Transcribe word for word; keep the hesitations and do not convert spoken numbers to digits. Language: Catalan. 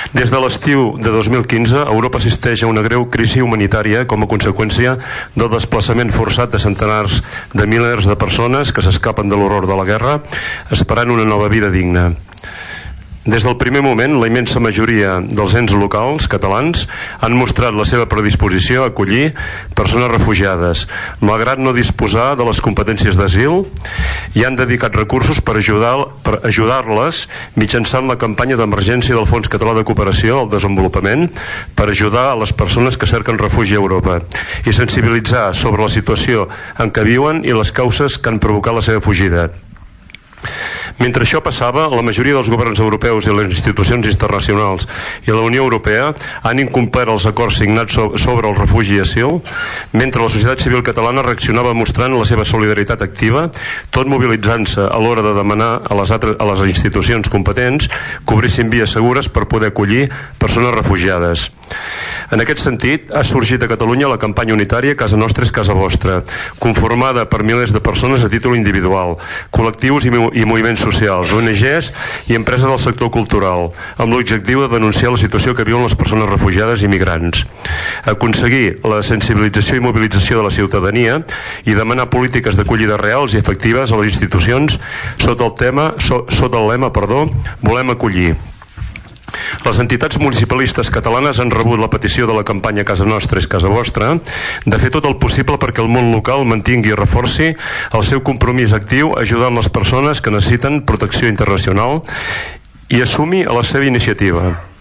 Des de l'estiu de dos mil quinze, Europa assisteix a una greu crisi humanitària com a conseqüència del desplaçament forçat de centenars de milers de persones que s'escapen de l'horror de la guerra esperant una nova vida digna. Des del primer moment, la immensa majoria dels ens locals catalans han mostrat la seva predisposició a acollir persones refugiades, malgrat no disposar de les competències d'asil, i han dedicat recursos per ajudar, per ajudar-les mitjançant la campanya d'emergència del Fons Català de Cooperació al Desenvolupament per ajudar a les persones que cerquen refugi a Europa i sensibilitzar sobre la situació en què viuen i les causes que han provocat la seva fugida. Mentre això passava, la majoria dels governs europeus i les institucions internacionals i la Unió Europea han incomplert els acords signats sobre el refugi i asil, mentre la societat civil catalana reaccionava mostrant la seva solidaritat activa, tot mobilitzant-se a l'hora de demanar a les, altres, a les institucions competents que obrissin vies segures per poder acollir persones refugiades. En aquest sentit, ha sorgit a Catalunya la campanya unitària Casa Nostra és Casa Vostra, conformada per milers de persones a títol individual, col·lectius i, i moviments socials, O N Ges i empreses del sector cultural, amb l'objectiu de denunciar la situació que viuen les persones refugiades i migrants, aconseguir la sensibilització i mobilització de la ciutadania i demanar polítiques d'acollida reals i efectives a les institucions sota el tema, so, sota el lema, perdó, volem acollir. Les entitats municipalistes catalanes han rebut la petició de la campanya Casa Nostra és Casa Vostra de fer tot el possible perquè el món local mantingui i reforci el seu compromís actiu ajudant les persones que necessiten protecció internacional i assumi la seva iniciativa.